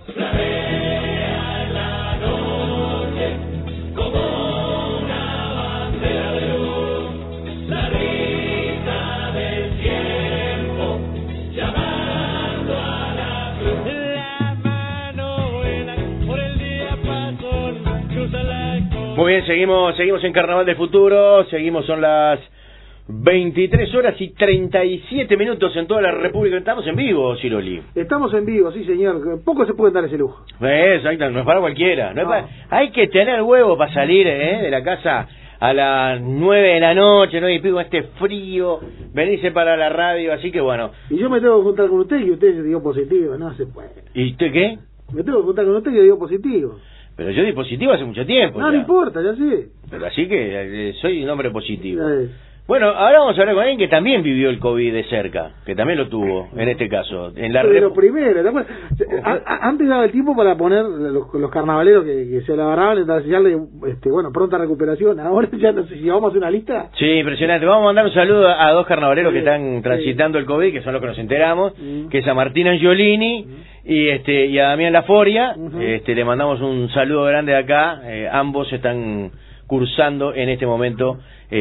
Muy bien, seguimos en Carnaval del Futuro, son las 23 horas y 37 minutos en toda la República. Estamos en vivo, Ciroli. Estamos en vivo, sí señor, poco se puede dar ese lujo. Exacto, no es para cualquiera, hay que tener huevo para salir de la casa a las 9 de la noche, 9 y pico, este frío, venirse para la radio, así que bueno. Y yo me tengo que juntar con usted y usted se dio positivo, no se puede. ¿Y usted qué? Me tengo que juntar con usted y dio positivo. Pero yo di positivo hace mucho tiempo. No, no importa, ya sé. Pero así que soy un hombre positivo. Bueno, ahora vamos a hablar con alguien que también vivió el COVID de cerca, que también lo tuvo, en este caso. En la de lo primero, antes daba el tiempo para poner los carnavaleros que se la agarraban, entonces bueno, pronta recuperación. Ahora ya no sé si vamos a hacer una lista. Sí, impresionante. Vamos a mandar un saludo a dos carnavaleros que están transitando el COVID, que son los que nos enteramos, que es a Martín Angiolini y a Damián Laforia. Le mandamos un saludo grande de acá. Ambos están cursando en este momento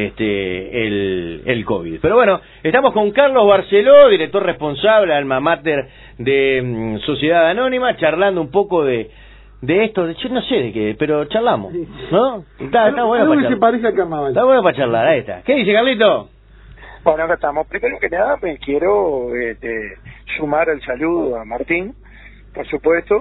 el COVID. Pero bueno, estamos con Carlos Barceló, director responsable, alma mater de Sociedad Anónima, charlando un poco de esto, yo no sé de qué, pero charlamos, ¿no? Está bueno para charlar. Se parece al carnaval. Está bueno para charlar, ahí está. ¿Qué dice, Carlito? Bueno, acá estamos. Primero que nada, me quiero sumar el saludo a Martín, por supuesto,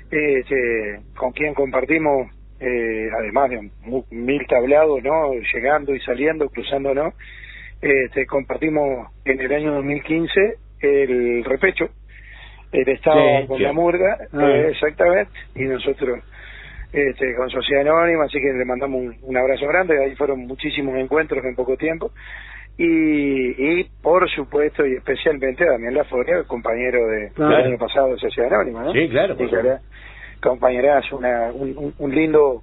con quien compartimos además de mil tablados, ¿no? Llegando y saliendo, cruzándonos, compartimos en el año 2015 el repecho. Él estaba con la murga, exactamente, y nosotros con Sociedad Anónima, así que le mandamos un abrazo grande. Ahí fueron muchísimos encuentros en poco tiempo. Y por supuesto, y especialmente a Damián Laforia, el compañero del año pasado de Sociedad Anónima, ¿no? Sí, claro. Compañerazo, un lindo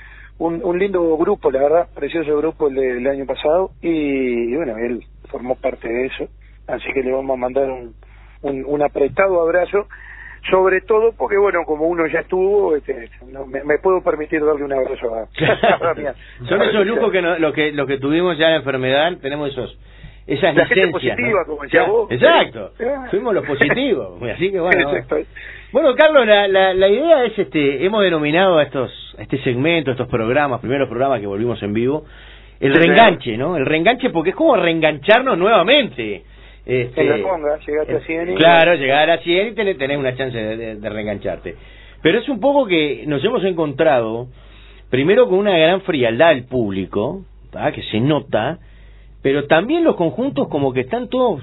grupo, la verdad, precioso grupo el del año pasado, y bueno, él formó parte de eso, así que le vamos a mandar un apretado abrazo, sobre todo porque bueno, como uno ya estuvo, me puedo permitir darle un abrazo a Damián. Son esos lujos que lo que tuvimos ya en la enfermedad, tenemos esas licencias, positiva, ¿no? como decía vos. Exacto, fuimos los positivos, así que bueno. Exacto. Bueno, Carlos, la idea es, hemos denominado a este segmento, estos programas, primeros programas que volvimos en vivo, el reenganche, ¿no? El reenganche porque es como reengancharnos nuevamente. En la conga, llegaste a 100 Claro, llegar a 100 y tenés una chance de reengancharte. Pero es un poco que nos hemos encontrado, primero con una gran frialdad del público, que se nota, pero también los conjuntos como que están todos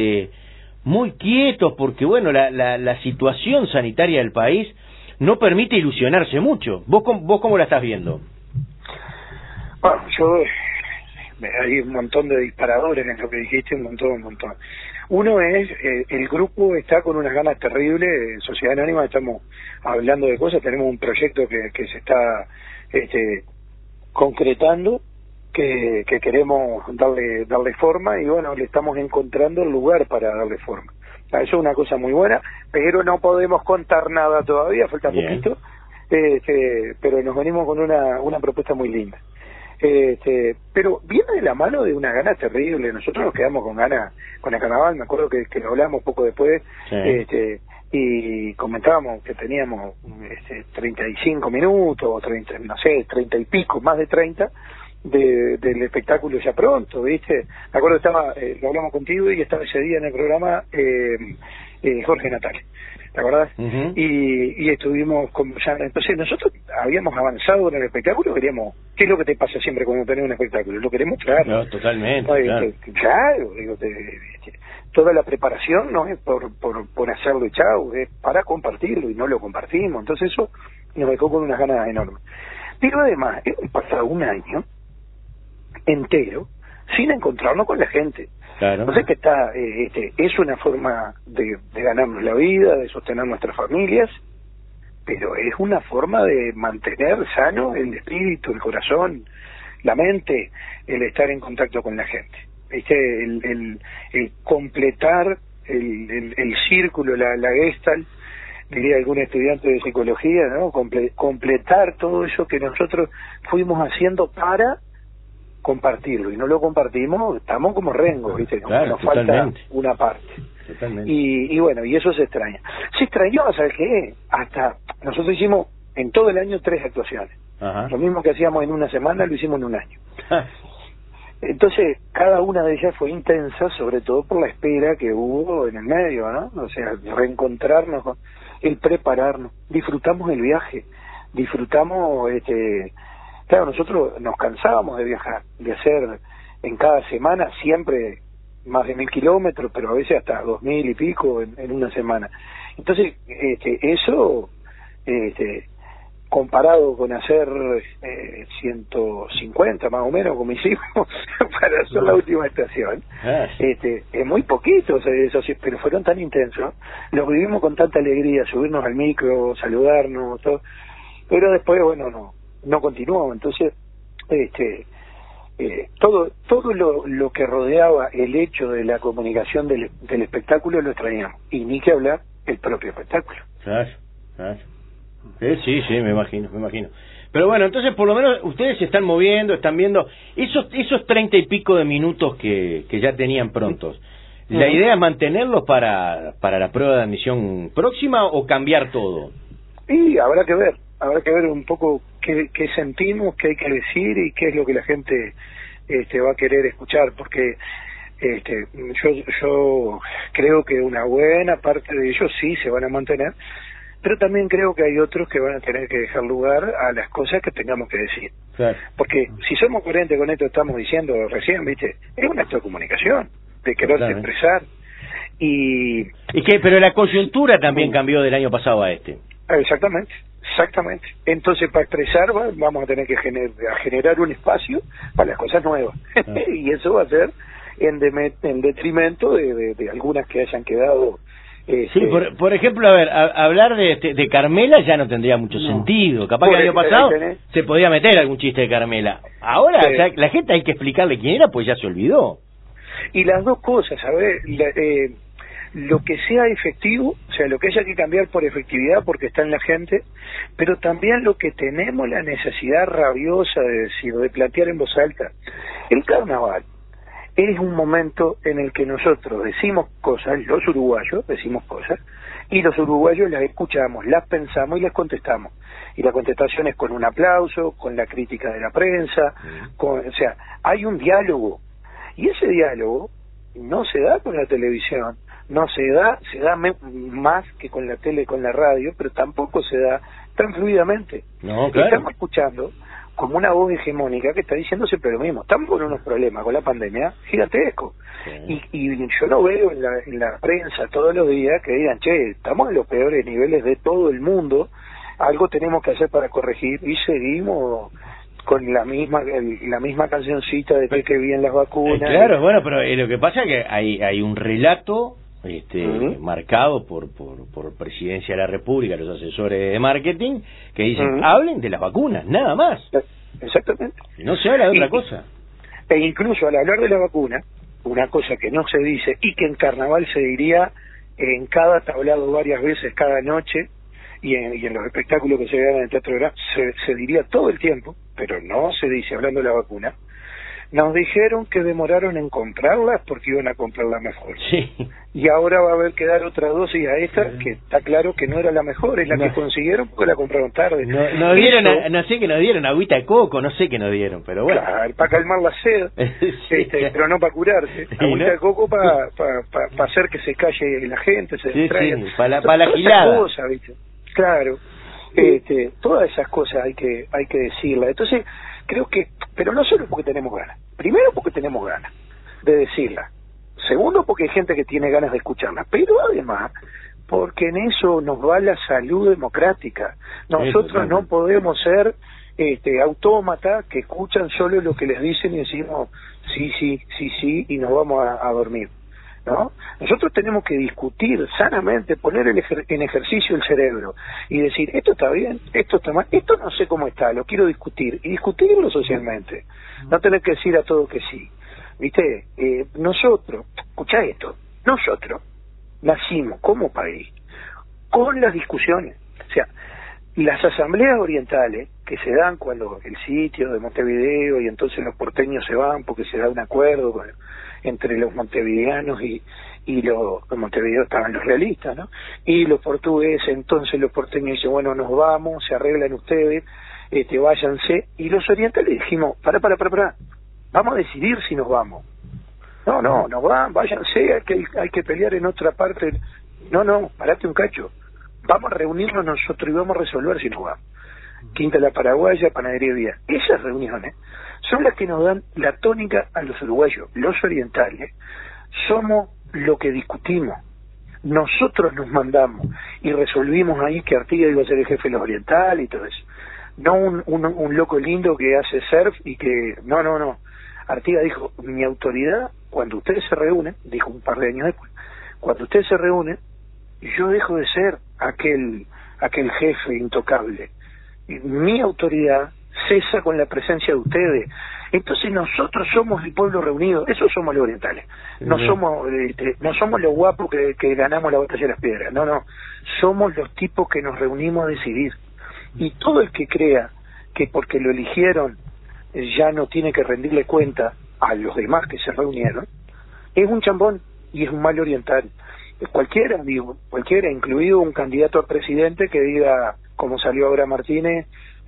muy quietos porque bueno, la situación sanitaria del país no permite ilusionarse mucho. ¿Vos cómo la estás viendo? Bueno, hay un montón de disparadores en lo que dijiste, un montón. Uno es, el grupo está con unas ganas terribles, Sociedad Anónima, estamos hablando de cosas, tenemos un proyecto que se está concretando, que queremos darle forma, y bueno, le estamos encontrando el lugar para darle forma. Eso es una cosa muy buena, pero no podemos contar nada todavía, falta poquito, pero nos venimos con una propuesta muy linda. Pero viene de la mano de una gana terrible. Nosotros nos quedamos con ganas con el carnaval, me acuerdo que lo hablamos poco después, y comentábamos que teníamos 35 minutos, 30 y pico, más de 30 del espectáculo ya pronto, ¿viste? Me acuerdo que lo hablamos contigo y estaba ese día en el programa Jorge Natale, ¿te acordás? Y estuvimos entonces nosotros habíamos avanzado en el espectáculo, queríamos, ¿qué es lo que te pasa siempre cuando tenés un espectáculo? Lo queremos mostrar. No, totalmente, claro, digo, toda la preparación no es por hacerlo y chau, es para compartirlo, y no lo compartimos, entonces eso nos dejó con unas ganas enormes. Pero además, hemos pasado un año entero sin encontrarnos con la gente. Claro. Entonces que es una forma de ganarnos la vida, de sostener nuestras familias, pero es una forma de mantener sano el espíritu, el corazón, la mente, el estar en contacto con la gente. ¿Viste? El completar el círculo, la gestalt diría algún estudiante de psicología, ¿no? Completar todo eso que nosotros fuimos haciendo para compartirlo, y no lo compartimos, estamos como rengos, ¿viste? Claro, nos falta una parte. Totalmente. Y bueno, y eso se extraña. Se extrañó, ¿sabes qué? Hasta nosotros hicimos en todo el año 3 actuaciones. Ajá. Lo mismo que hacíamos en una semana, lo hicimos en un año. Entonces, cada una de ellas fue intensa, sobre todo por la espera que hubo en el medio, ¿no? O sea, reencontrarnos, el prepararnos. Disfrutamos el viaje, disfrutamos, claro, nosotros nos cansábamos de viajar, de hacer en cada semana siempre más de 1000 kilómetros, pero a veces hasta 2000 y pico en una semana. Entonces, eso, comparado con hacer 150 más o menos, como hicimos para hacer la última estación, es muy poquito, o sea, eso sí, pero fueron tan intensos, los vivimos con tanta alegría, subirnos al micro, saludarnos, todo, pero después, bueno, no continuó. Entonces, todo lo que rodeaba el hecho de la comunicación del espectáculo lo extrañamos, y ni que hablar el propio espectáculo. Claro. Sí, me imagino. Pero bueno, entonces por lo menos ustedes se están moviendo, están viendo esos 30 y pico de minutos que ya tenían prontos. ¿La idea es mantenerlos para la prueba de admisión próxima o cambiar todo? Y habrá que ver un poco qué sentimos, qué hay que decir y qué es lo que la gente va a querer escuchar, porque yo creo que una buena parte de ellos sí se van a mantener, pero también creo que hay otros que van a tener que dejar lugar a las cosas que tengamos que decir. Claro. Porque si somos coherentes con esto que estamos diciendo recién, ¿viste? Es un acto de comunicación, de quererse expresar. Pero la coyuntura también cambió del año pasado a este. Exactamente. Entonces, para expresar, vamos a tener que generar un espacio para las cosas nuevas. Y eso va a ser en detrimento de algunas que hayan quedado. Sí, por ejemplo, a ver, hablar de Carmela ya no tendría mucho sentido. Capaz que el año pasado se podía meter algún chiste de Carmela. Ahora ya la gente hay que explicarle quién era, pues ya se olvidó. Y las dos cosas, ¿sabes? Lo que sea efectivo, o sea, lo que haya que cambiar por efectividad porque está en la gente, pero también lo que tenemos la necesidad rabiosa de decir, de plantear en voz alta. El carnaval es un momento en el que nosotros decimos cosas, los uruguayos decimos cosas, y los uruguayos las escuchamos, las pensamos y las contestamos. Y la contestación es con un aplauso, con la crítica de la prensa, o sea, hay un diálogo. Y ese diálogo no se da con la televisión, no se da más que con la tele, con la radio, pero tampoco se da tan fluidamente. No, claro. Estamos escuchando como una voz hegemónica que está diciendo siempre lo mismo. Estamos con unos problemas con la pandemia gigantescos. Sí. Y yo no veo en la prensa todos los días que digan, che, estamos en los peores niveles de todo el mundo, algo tenemos que hacer para corregir, y seguimos con la misma cancioncita de que bien las vacunas. Claro, bueno, pero lo que pasa es que hay un relato marcado por Presidencia de la República, los asesores de marketing, que dicen, hablen de las vacunas, nada más. Exactamente. No se habla de otra cosa. E incluso al hablar de la vacuna, una cosa que no se dice y que en Carnaval se diría en cada tablado varias veces cada noche, y en los espectáculos que se vean en el Teatro Gran, se diría todo el tiempo, pero no se dice hablando de la vacuna. Nos dijeron que demoraron en comprarlas porque iban a comprarla mejor. Sí. Y ahora va a haber que dar otra dosis a esta, que está claro que no era la mejor, es la que consiguieron porque la compraron tarde. No sé que nos dieron agüita de coco, no sé qué nos dieron, pero bueno. Claro, para calmar la sed, pero no para curarse. Agüita de coco para hacer que se calle la gente, se distraiga. Sí, para la gilada. Cosas, ¿viste? Claro. Todas esas cosas hay que decirlas. Entonces, creo que, pero no solo porque tenemos ganas. Primero porque tenemos ganas de decirlas. Segundo porque hay gente que tiene ganas de escucharlas. Pero además porque en eso nos va la salud democrática. Nosotros no podemos ser autómatas que escuchan solo lo que les dicen y decimos sí y nos vamos a dormir. ¿No? Nosotros tenemos que discutir sanamente, poner en ejercicio el cerebro y decir, esto está bien, esto está mal, esto no sé cómo está, lo quiero discutir, y discutirlo socialmente, no tener que decir a todo que sí, ¿viste? Nosotros, escuchá esto, nosotros nacimos como país con las discusiones. O sea, las asambleas orientales que se dan cuando el sitio de Montevideo y entonces los porteños se van porque se da un acuerdo entre los montevideanos y los en Montevideo estaban los realistas, ¿no? Y los portugueses, entonces los porteños dicen, bueno, nos vamos, se arreglan ustedes, váyanse, y los orientales dijimos, para, vamos a decidir si nos vamos. No, nos van, váyanse, hay que pelear en otra parte. No, parate un cacho. Vamos a reunirnos nosotros y vamos a resolver si nos vamos. Quinta La Paraguaya, Panadería Vía. Esas reuniones son las que nos dan la tónica a los uruguayos. Los orientales somos lo que discutimos. Nosotros nos mandamos y resolvimos ahí que Artigas iba a ser el jefe de los orientales y todo eso. No un loco lindo que hace surf y que... No. Artigas dijo, mi autoridad, cuando ustedes se reúnen, dijo un par de años después, cuando ustedes se reúnen, yo dejo de ser aquel jefe intocable. Mi autoridad cesa con la presencia de ustedes. Entonces nosotros somos el pueblo reunido, esos somos los orientales. No somos los guapos que ganamos la batalla de las piedras, no, somos los tipos que nos reunimos a decidir. Y todo el que crea que porque lo eligieron ya no tiene que rendirle cuenta a los demás que se reunieron, es un chambón y es un mal oriental. Cualquiera, incluido un candidato a presidente que diga, como salió ahora Martínez,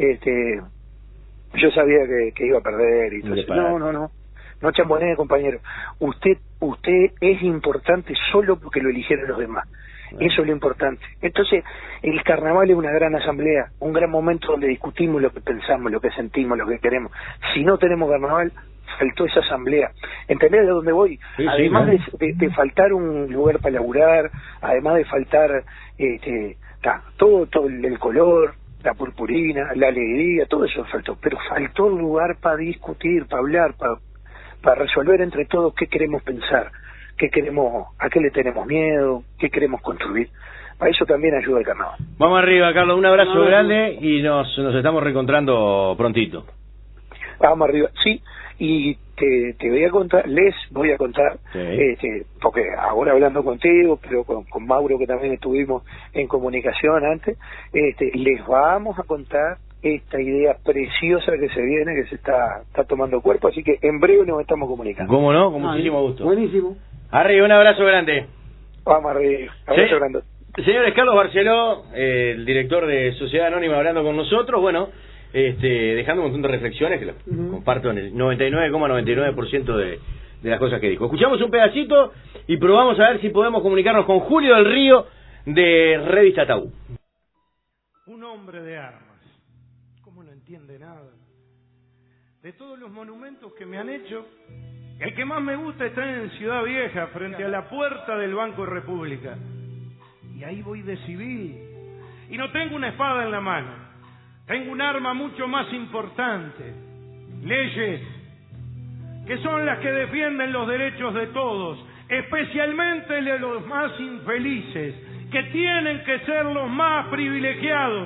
yo sabía que iba a perder y todo eso. No chambonee, compañero. Usted es importante solo porque lo eligieron los demás. Eso es lo importante. Entonces, el carnaval es una gran asamblea, un gran momento donde discutimos lo que pensamos, lo que sentimos, lo que queremos. Si no tenemos carnaval, faltó esa asamblea. ¿Entendés de dónde voy? Sí, además de faltar un lugar para laburar, además de faltar todo el color, la purpurina, la alegría, todo eso faltó. Pero faltó un lugar para discutir, para hablar, para resolver entre todos qué queremos pensar, qué queremos, a qué le tenemos miedo, qué queremos construir. Para eso también ayuda el carnaval. Vamos arriba, Carlos, un abrazo grande y nos estamos reencontrando prontito. Vamos arriba, sí, y te les voy a contar, sí. Porque ahora hablando contigo, pero con Mauro, que también estuvimos en comunicación antes, les vamos a contar esta idea preciosa que se viene, que se está tomando cuerpo, así que en breve nos estamos comunicando. ¿Cómo no? Con muchísimo gusto. Buenísimo. Arriba, un abrazo grande. Vamos arriba, abrazo grande. Señores, Carlos Barceló, el director de Sociedad Anónima, hablando con nosotros, bueno, dejando un montón de reflexiones que lo comparto en el 99,99% de las cosas que dijo. Escuchamos un pedacito y probamos a ver si podemos comunicarnos con Julio del Río de Revista Tabú. Un hombre de armas, ¿cómo no entiende nada? De todos los monumentos que me han hecho, el que más me gusta está en Ciudad Vieja, frente a la puerta del Banco República. Y ahí voy de civil. Y no tengo una espada en la mano. Tengo un arma mucho más importante. Leyes, que son las que defienden los derechos de todos, especialmente de los más infelices, que tienen que ser los más privilegiados.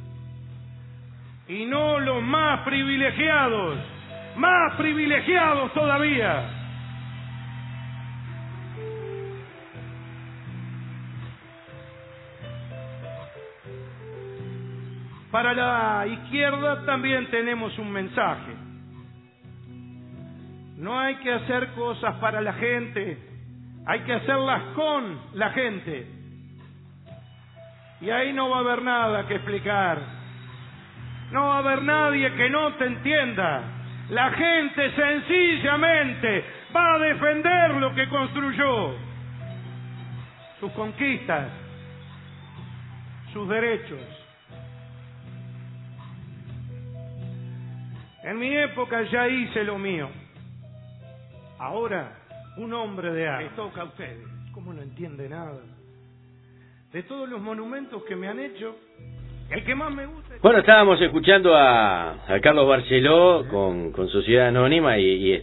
Y no los más privilegiados todavía. Para la izquierda también tenemos un mensaje. No hay que hacer cosas para la gente, hay que hacerlas con la gente. Y ahí no va a haber nada que explicar. No va a haber nadie que no te entienda. La gente sencillamente va a defender lo que construyó. Sus conquistas, sus derechos. En mi época ya hice lo mío. Ahora, un hombre de armas. Les toca a ustedes. ¿Cómo no entiende nada? De todos los monumentos que me han hecho, el que más me gusta... Bueno, estábamos escuchando a Carlos Barceló con Sociedad Anónima y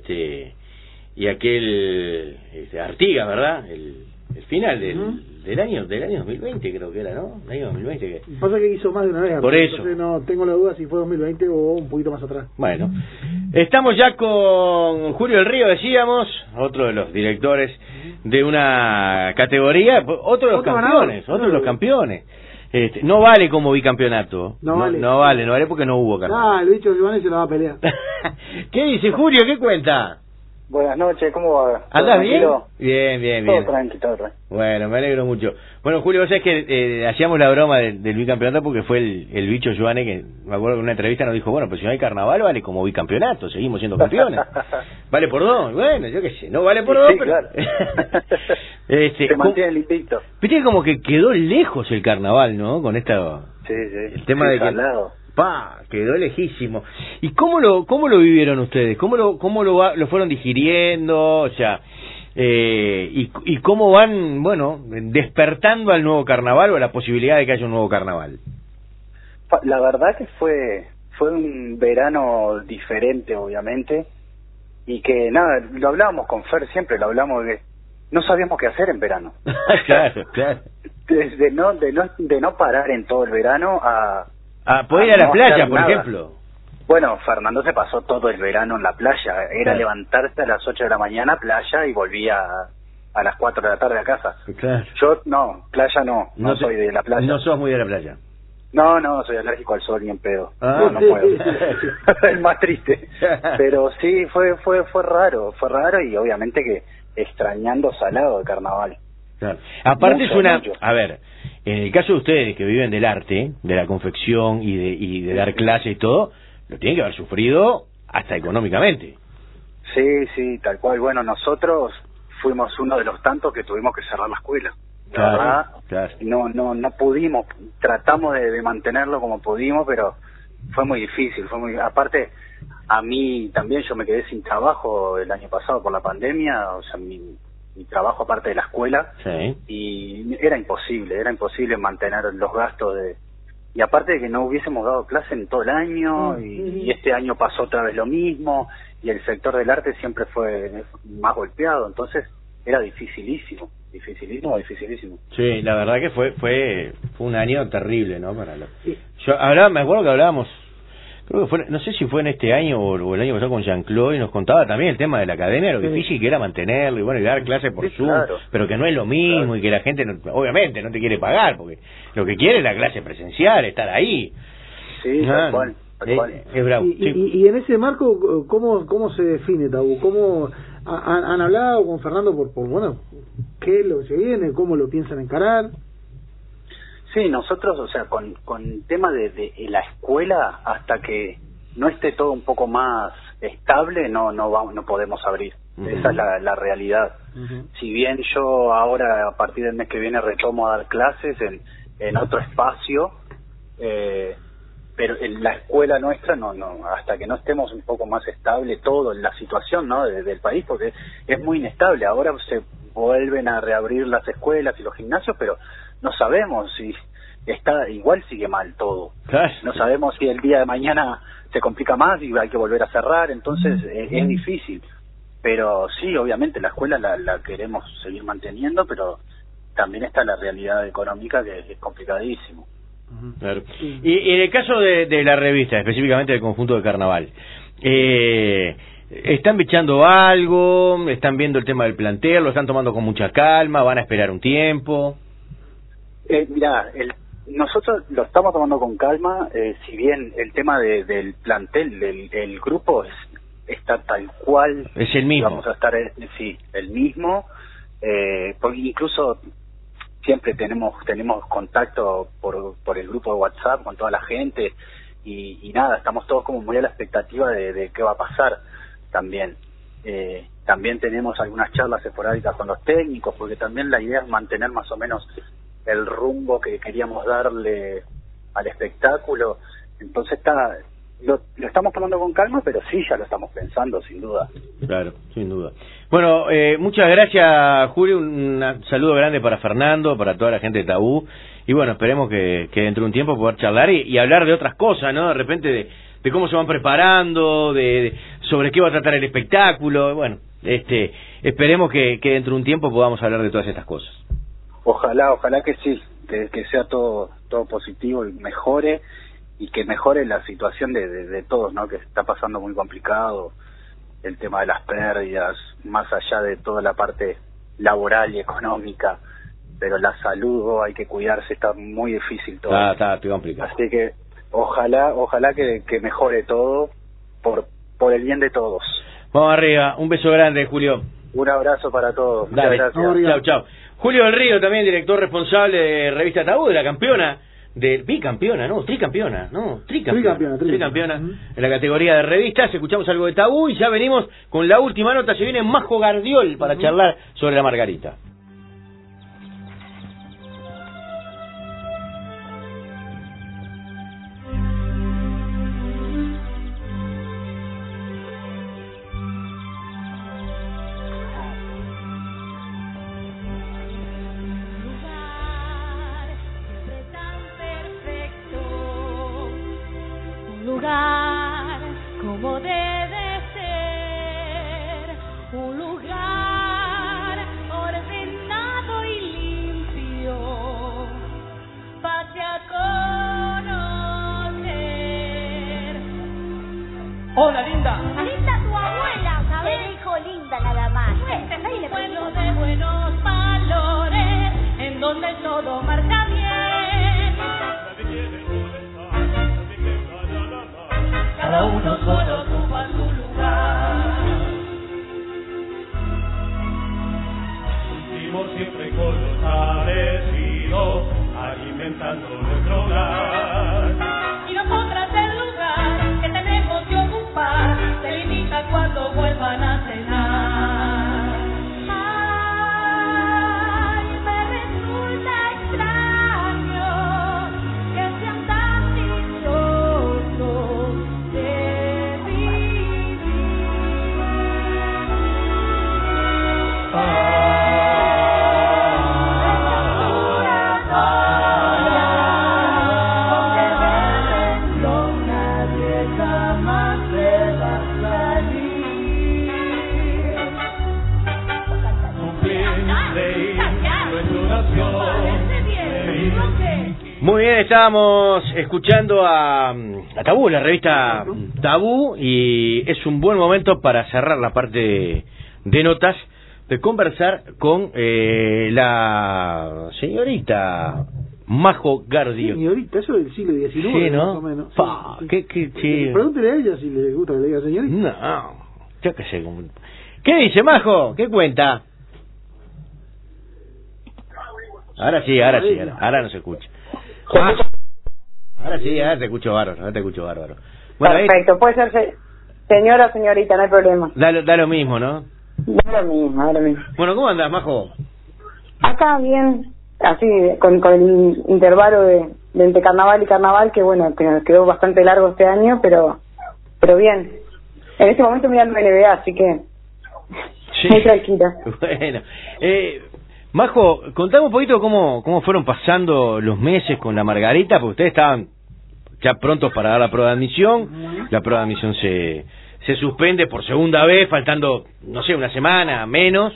aquel Artigas, ¿verdad? El final del año 2020 creo que era, ¿no? El año 2020 que... Pasa que hizo más de una vez. Por eso. Entonces no tengo la duda si fue 2020 o un poquito más atrás. Bueno, estamos ya con Julio del Río, decíamos, otro de los directores de una categoría, otro de los campeones. No vale como bicampeonato. No vale porque no hubo carnaval. el bicho Giovanni se lo va a pelear. ¿Qué dice Julio? ¿Qué cuenta? Buenas noches, ¿cómo va? ¿Andás bien? Bien. Todo tranquilo. Bueno, me alegro mucho. Bueno, Julio, vos sabés que hacíamos la broma del bicampeonato porque fue el bicho Giovanni que, me acuerdo que en una entrevista nos dijo, bueno, pues si no hay carnaval vale como bicampeonato, seguimos siendo campeones. Vale por dos, bueno, yo qué sé, no vale por dos, pero... Claro. Se mantiene el invicto. Viste como que quedó lejos el carnaval, ¿no? Con esta... Sí. El tema de que... quedó lejísimo. ¿Y cómo lo vivieron ustedes? ¿Cómo lo fueron digiriendo? O sea, y cómo van, bueno, despertando al nuevo carnaval o a la posibilidad de que haya un nuevo carnaval. La verdad que fue un verano diferente, obviamente, y que nada, lo hablábamos con Fer siempre, lo hablamos de no sabíamos qué hacer en verano. Claro. Desde de no parar en todo el verano a poder ir a la playa, por ejemplo. Bueno, Fernando se pasó todo el verano en la playa. Era levantarse a las 8 de la mañana, playa, y volvía a las 4 de la tarde a casa. Claro. Yo, no, playa no soy de la playa. No sos muy de la playa. No, soy alérgico al sol ni en pedo. No puedo. Es más triste. Pero sí, fue raro y obviamente que extrañando salado el carnaval. Claro. Aparte mucho, es una... mucho. A ver, en el caso de ustedes que viven del arte, de la confección y de dar clases y todo, lo tienen que haber sufrido hasta económicamente. Sí, tal cual. Bueno, nosotros fuimos uno de los tantos que tuvimos que cerrar la escuela. La verdad, no pudimos, tratamos de mantenerlo como pudimos, pero fue muy difícil, aparte, a mí también yo me quedé sin trabajo el año pasado por la pandemia, o sea, mi trabajo aparte de la escuela, y era imposible mantener los gastos y aparte de que no hubiésemos dado clase en todo el año, y este año pasó otra vez lo mismo, y el sector del arte siempre fue más golpeado, entonces era dificilísimo. Sí, la verdad que fue un año terrible, ¿no? Me acuerdo que hablábamos, creo que fue, no sé si fue en este año o el año pasado con Jean-Claude, y nos contaba también el tema de la academia, lo difícil que era mantenerlo, y bueno, y dar clases por Zoom, pero que no es lo mismo, y que la gente obviamente no te quiere pagar, porque lo que quiere es la clase presencial, estar ahí. Sí, tal cual. Es bravo. Y en ese marco, ¿cómo se define, Tabú? ¿Cómo han hablado con Fernando por bueno, qué es lo que se viene, cómo lo piensan encarar? Sí, nosotros, o sea, con el tema de la escuela, hasta que no esté todo un poco más estable, no podemos abrir. Esa es la realidad. Si bien yo ahora, a partir del mes que viene, retomo a dar clases en otro espacio, pero en la escuela nuestra no, hasta que no estemos un poco más estable todo, la situación, ¿no?, del país, porque es muy inestable. Ahora se vuelven a reabrir las escuelas y los gimnasios, pero no sabemos si igual sigue mal todo. No sabemos si el día de mañana se complica más y hay que volver a cerrar, entonces es difícil. Pero sí, obviamente la escuela la queremos seguir manteniendo, pero también está la realidad económica que es complicadísimo. Claro. Y en el caso de la revista, específicamente del conjunto de carnaval, ¿están bichando algo? ¿Están viendo el tema del plantel? ¿Lo están tomando con mucha calma? ¿Van a esperar un tiempo? Mirá, nosotros lo estamos tomando con calma, si bien el tema del plantel, del grupo está tal cual. Es el mismo. Vamos a estar, el mismo, porque incluso siempre tenemos contacto por el grupo de WhatsApp con toda la gente y nada, estamos todos como muy a la expectativa de qué va a pasar también. También tenemos algunas charlas esporádicas con los técnicos, porque también la idea es mantener más o menos el rumbo que queríamos darle al espectáculo. Entonces lo estamos tomando con calma, pero sí, ya lo estamos pensando, sin duda. Claro, sin duda. Bueno, muchas gracias, Julio. Un saludo grande para Fernando, para toda la gente de Tabú. Y bueno, esperemos que dentro de un tiempo poder charlar y hablar de otras cosas, ¿no? De repente de cómo se van preparando, sobre qué va a tratar el espectáculo. Bueno, esperemos que dentro de un tiempo podamos hablar de todas estas cosas. Ojalá que sí, que sea todo positivo y mejore, y que mejore la situación de todos, ¿no?, que está pasando muy complicado, el tema de las pérdidas, más allá de toda la parte laboral y económica, pero la salud hay que cuidarse, está muy difícil todo. Está complicado. Así que ojalá que mejore todo por el bien de todos. Vamos arriba, un beso grande, Julio. Un abrazo para todos. Dale. Muchas gracias. Chau. Julio del Río, también director responsable de Revista Tabú, de la campeona, tricampeona en la categoría de revistas. Escuchamos algo de Tabú y ya venimos con la última nota. Se viene Majo Gardiol para charlar sobre la Margarita. Lugar como debe ser, un lugar ordenado y limpio, pase a conocer. Hola, linda. Linda tu abuela, ¿sabes? Te dijo linda nada más. Pueblo de buenos valores, en donde todo marcha bien. Cada uno solo ocupa su lugar. Vivimos siempre con lo establecido, alimentando nuestro hogar. Y nosotras el lugar que tenemos que ocupar se limita cuando vuelvan a cenar. Ay, me resulta extraño que sean tan dichosos de vivir. Muy bien, estábamos escuchando a Tabú, la revista Tabú, y es un buen momento para cerrar la parte de notas, de conversar con la señorita Majo Gardiol. Señorita, eso del siglo XIX, Sí, ¿no? más o menos. Sí. Sí. Pregúntele a ella si le gusta que le diga señorita. No, yo qué sé. ¿Qué dice, Majo? ¿Qué cuenta? Ahora sí, ahora no se escucha. Ahora sí, ahora te escucho bárbaro. Bueno, perfecto, puede ser señora o señorita, no hay problema. Da lo mismo, ¿no? Da lo mismo. Bueno, ¿cómo andás, Majo? Acá bien, así, con el intervalo de entre carnaval y carnaval, que bueno, que nos quedó bastante largo este año, pero bien. En este momento mirando NBA, así que sí. Muy tranquila. Bueno, Majo, contame un poquito cómo fueron pasando los meses con la Margarita, porque ustedes estaban ya prontos para dar la prueba de admisión. La prueba de admisión se suspende por segunda vez, faltando, no sé, una semana, menos,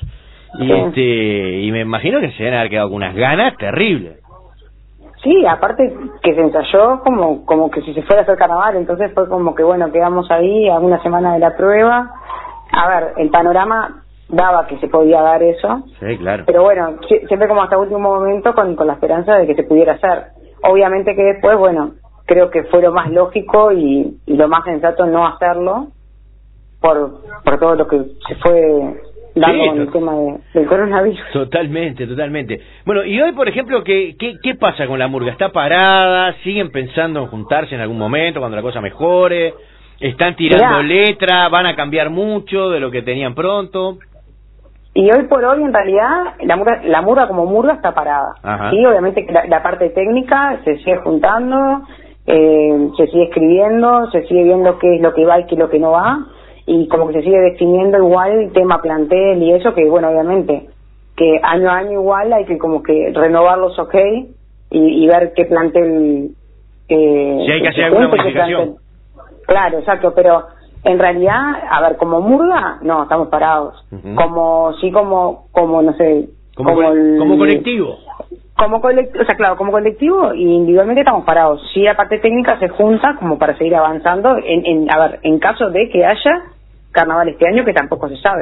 y me imagino que se deben haber quedado con unas ganas terribles. Sí, aparte que se ensayó como que si se fuera a hacer carnaval, entonces fue como que bueno, quedamos ahí a una semana de la prueba. A ver, el panorama daba que se podía dar eso, sí, claro, pero bueno, siempre como hasta último momento con la esperanza de que se pudiera hacer. Obviamente que después, bueno, creo que fue lo más lógico y lo más sensato no hacerlo por todo lo que se fue dando con el tema del coronavirus. Totalmente. Bueno, y hoy, por ejemplo, ¿qué pasa con la murga? ¿Está parada? ¿Siguen pensando en juntarse en algún momento cuando la cosa mejore? ¿Están tirando letra? ¿Van a cambiar mucho de lo que tenían pronto? Y hoy por hoy, en realidad, la murga como murga está parada. Ajá. Sí, obviamente que la parte técnica se sigue juntando, se sigue escribiendo, se sigue viendo qué es lo que va y qué es lo que no va, y como que se sigue definiendo igual el tema plantel y eso, que bueno, obviamente, que año a año igual hay que como que renovar los y ver qué plantel... si hay que hacer alguna modificación. Claro, exacto, pero... En realidad, a ver, como murga, no, estamos parados. Como no sé... Como colectivo. O sea, claro, como colectivo y individualmente estamos parados. Sí, la parte técnica se junta como para seguir avanzando, en caso de que haya carnaval este año, que tampoco se sabe.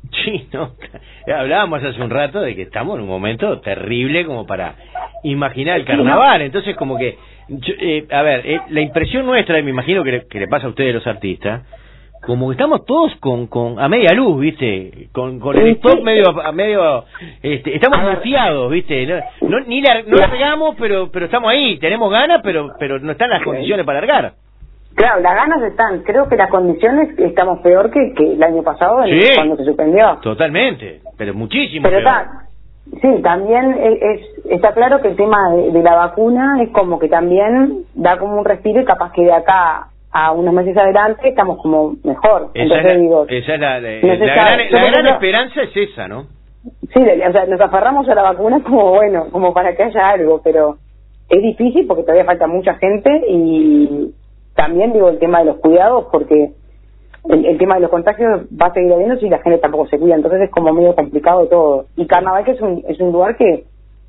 Sí, no. Hablábamos hace un rato de que estamos en un momento terrible como para imaginar el carnaval. Entonces, como que, a ver, la impresión nuestra, me imagino que le pasa a ustedes los artistas, como que estamos todos con a media luz, ¿viste? Con el stop medio estamos confiados, ¿viste? No largamos, pero estamos ahí, tenemos ganas, pero no están las condiciones para largar. Claro, las ganas están, creo que las condiciones estamos peor que el año pasado, sí, cuando se suspendió. Totalmente, pero muchísimo pero peor. Sí, también está claro que el tema de la vacuna es como que también da como un respiro y capaz que de acá a unos meses adelante estamos como mejor. Esa es la gran esperanza es esa, ¿no? Sí, o sea, nos aferramos a la vacuna como para que haya algo, pero es difícil porque todavía falta mucha gente y también digo el tema de los cuidados porque el tema de los contagios va a seguir habiendo si la gente tampoco se cuida, entonces es como medio complicado todo. Y Carnaval que es un lugar que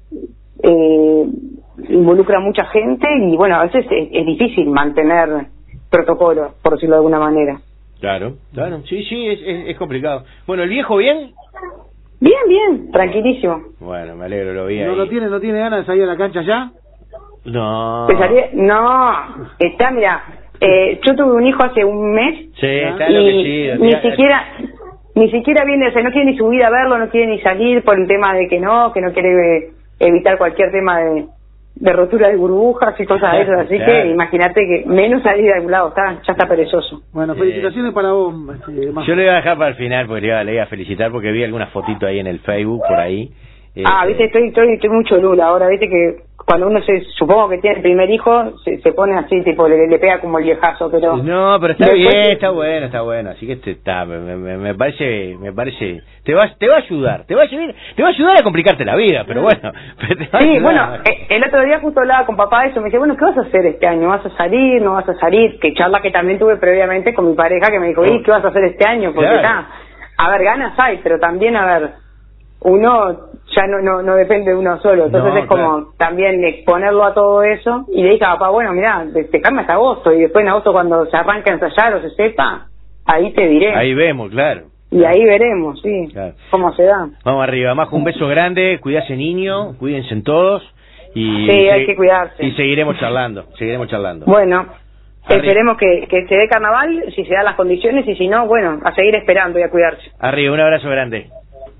involucra a mucha gente y bueno, a veces es difícil mantener protocolo, por decirlo de alguna manera. Claro, sí, es complicado. Bueno, ¿el viejo bien? Bien, tranquilísimo. Bueno, me alegro, lo vi ahí. ¿No tiene ganas de salir a la cancha ya? No. Está, mira, yo tuve un hijo hace un mes. Sí, está enloquecido. Ni siquiera viene, o sea, no quiere ni subir a verlo, no quiere ni salir por el tema de que no quiere evitar cualquier tema de rotura de burbujas y cosas de esas, así claro. Que imagínate que menos salir de algún lado, ya está perezoso. Bueno, felicitaciones para vos. Yo le iba a dejar para el final porque le iba a felicitar porque vi algunas fotitos ahí en el Facebook por ahí. Viste, estoy mucho Lula ahora, viste que cuando uno supongo que tiene el primer hijo, se pone así, tipo, le pega como el viejazo, pero... No, pero está bien, está bueno, así que me parece, te va a ayudar a complicarte la vida, pero bueno. Sí, bueno, el otro día justo hablaba con papá de eso, me dice, bueno, ¿qué vas a hacer este año? ¿Vas a salir? ¿No vas a salir? Que charla que también tuve previamente con mi pareja, que me dijo, ¿qué vas a hacer este año? Porque a ver, ganas hay, pero también, uno ya no depende de uno solo, entonces es como también exponerlo a todo eso, y le dije a papá, bueno, mirá, dejame hasta agosto, y después en agosto cuando se arranca a ensayar o se sepa, ahí te diré. Ahí vemos, claro. Y ahí veremos, sí, claro, cómo se da. Vamos arriba, Majo, un beso grande, cuídase niño, cuídense en todos, y hay que cuidarse. Y seguiremos charlando. Bueno, esperemos que se dé carnaval, si se dan las condiciones, y si no, bueno, a seguir esperando y a cuidarse. Arriba, un abrazo grande.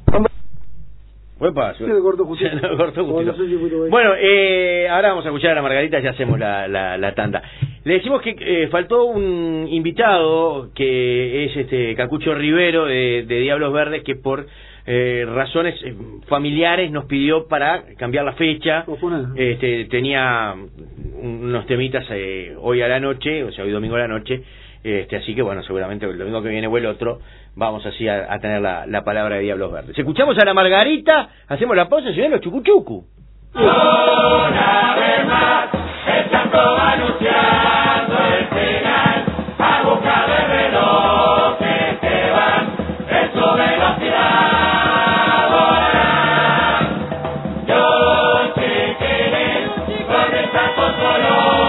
Se lo cortó justito. Bueno, ahora vamos a escuchar a la Margarita, ya hacemos la tanda. Le decimos que faltó un invitado que es Cacucho Rivero de Diablos Verdes, que por razones familiares nos pidió para cambiar la fecha. Tenía unos temitas hoy a la noche, o sea, hoy domingo a la noche. Así que bueno, seguramente el domingo que viene o el otro vamos así a tener la palabra de Diablos Verdes. Escuchamos a la Margarita, hacemos la pausa y vienen los chucuchucu. Una vez más, el santo va anunciando el final, a busca de reloj que te van en su velocidad volará. Yo sé que eres con esta color.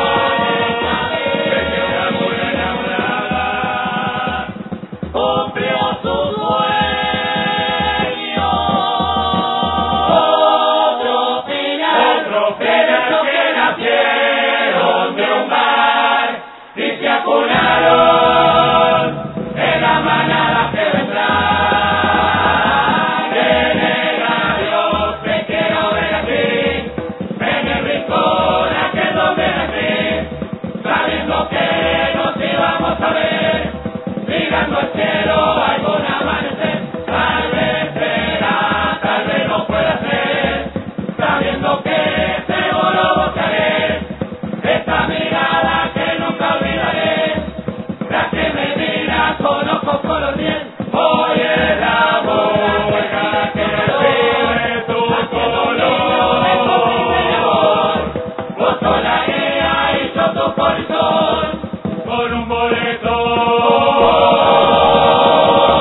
Con un boleto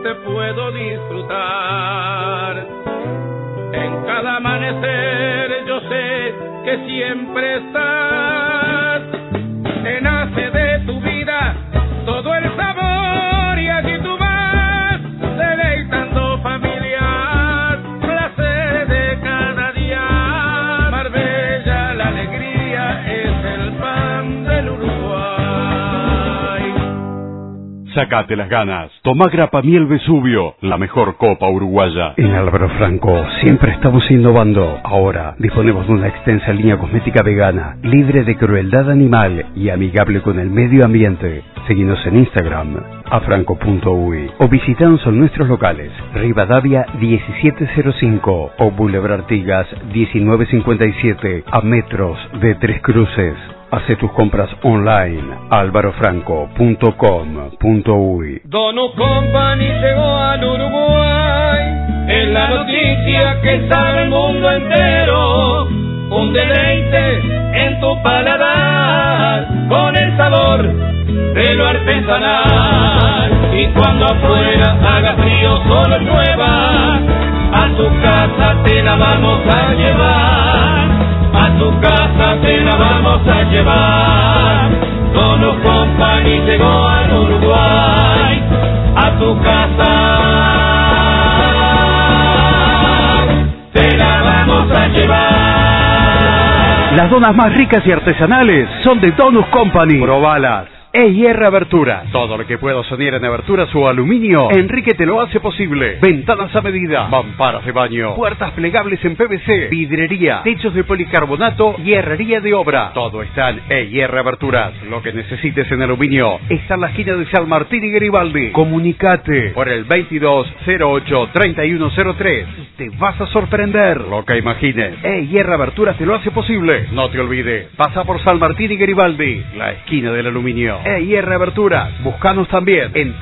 te puedo disfrutar. En cada amanecer yo sé que siempre estás. Te nace de tu vida todo el sabor y allí tú vas deleitando familias, placer de cada día. Marbella, la alegría es el pan del Uruguay. Sácate las ganas. Toma Grapa Miel Vesubio, la mejor copa uruguaya. En Álvaro Franco siempre estamos innovando. Ahora disponemos de una extensa línea cosmética vegana, libre de crueldad animal y amigable con el medio ambiente. Seguinos en Instagram, afranco.uy, o visitanos en nuestros locales, Rivadavia 1705 o Boulevard Artigas 1957, a metros de Tres Cruces. Hace tus compras online, alvarofranco.com.uy. Donut Company llegó al Uruguay, es la noticia que sabe el mundo entero. Un deleite en tu paladar, con el sabor de lo artesanal. Y cuando afuera haga frío, solo llueva, a tu casa te la vamos a llevar. A tu casa te la vamos a llevar. Donut Company llegó al Uruguay. A tu casa te la vamos a llevar. Las donas más ricas y artesanales son de Donut Company. Probalas. EIR Aberturas. Todo lo que puedo soñar en aberturas o aluminio, Enrique te lo hace posible. Ventanas a medida, mamparas de baño, puertas plegables en PVC, vidrería, techos de policarbonato y herrería de obra. Todo está en EIR Aberturas. Lo que necesites en aluminio está en la esquina de San Martín y Garibaldi. Comunicate por el 2208-3103. Te vas a sorprender. Lo que imagines, EIR Aberturas te lo hace posible. No te olvides, pasa por San Martín y Garibaldi, la esquina del aluminio. EIR Aberturas. Búscanos también en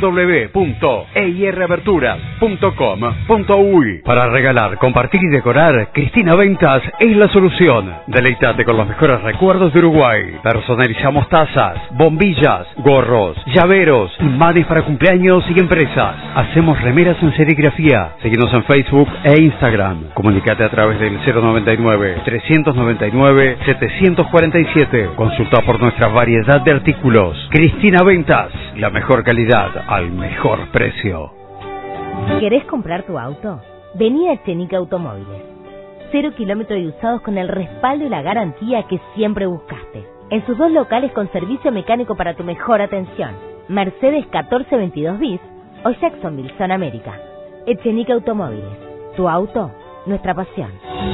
www.eiraberturas.com.uy. Para regalar, compartir y decorar, Cristina Ventas es la solución. Deleítate con los mejores recuerdos de Uruguay. Personalizamos tazas, bombillas, gorros, llaveros, imanes para cumpleaños y empresas. Hacemos remeras en serigrafía. Síguenos en Facebook e Instagram. Comunicate a través del 099-399-747. Consulta por nuestra variedad de artículos. Cristina Ventas, la mejor calidad al mejor precio. ¿Querés comprar tu auto? Vení a Echenique Automóviles. 0 kilómetros de usados con el respaldo y la garantía que siempre buscaste. En sus 2 locales con servicio mecánico para tu mejor atención. Mercedes 1422 bis o Jacksonville, Zona América. Echenique Automóviles. Tu auto, nuestra pasión.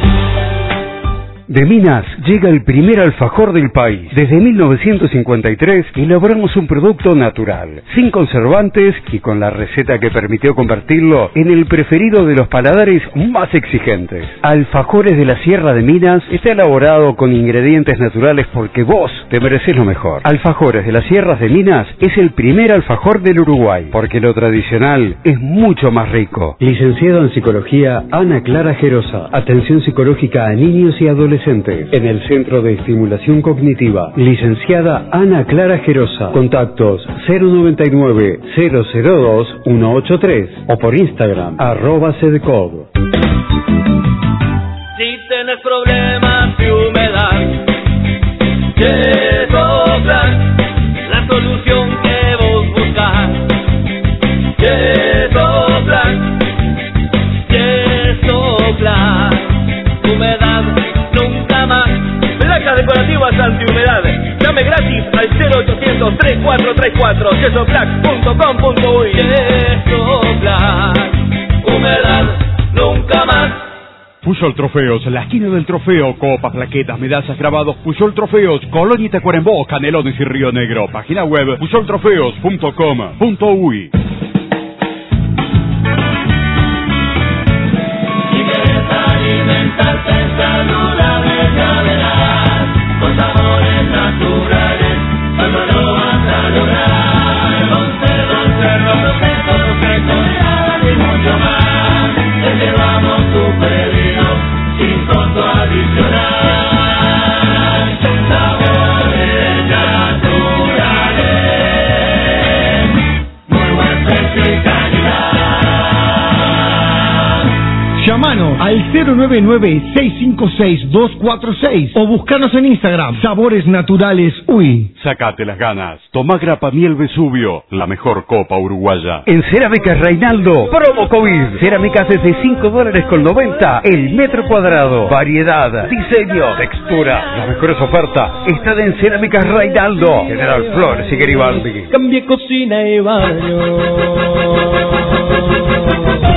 De Minas llega el primer alfajor del país. Desde 1953 elaboramos un producto natural, sin conservantes y con la receta que permitió convertirlo en el preferido de los paladares más exigentes. Alfajores de la Sierra de Minas está elaborado con ingredientes naturales porque vos te mereces lo mejor. Alfajores de las Sierras de Minas es el primer alfajor del Uruguay, porque lo tradicional es mucho más rico. Licenciado en Psicología, Ana Clara Gerosa. Atención psicológica a niños y adolescentes. En el Centro de Estimulación Cognitiva, licenciada Ana Clara Gerosa. Contactos 099-002-183 o por Instagram @cedcog. Si tienes problemas de humedad, Yesoplan, la solución que vos buscas. Yesoplan, Yesoplan, humedad nunca más. Placas decorativas antihumedad. Llame gratis al 0800-3434. Yesoplac.com.uy. Yesoplac, humedad nunca más. Puyol Trofeos, la esquina del trofeo, copas, plaquetas, medallas, grabados. Puyol Trofeos, Colonia y Tacuarembó, Canelones y Río Negro. Página web puyoltrofeos.com.uy. Alimentarte saludable ya verás, con sabores naturales, cuando lo vas a lograr. Conserva los secos, y mucho más. Te llevamos tu pedido sin costo adicional. Sabores naturales, muy buen Llámanos al 099-656-246 o buscanos en Instagram, Sabores Naturales UI. Sacate las ganas. Tomá Grapa Miel Vesubio, la mejor copa uruguaya. En Cerámicas Reinaldo, promo COVID. Cerámicas desde $5.90 el metro cuadrado. Variedad, diseño, textura. Las mejores ofertas están en Cerámicas Reinaldo. General Flores y Garibaldi. Cambie cocina y baño.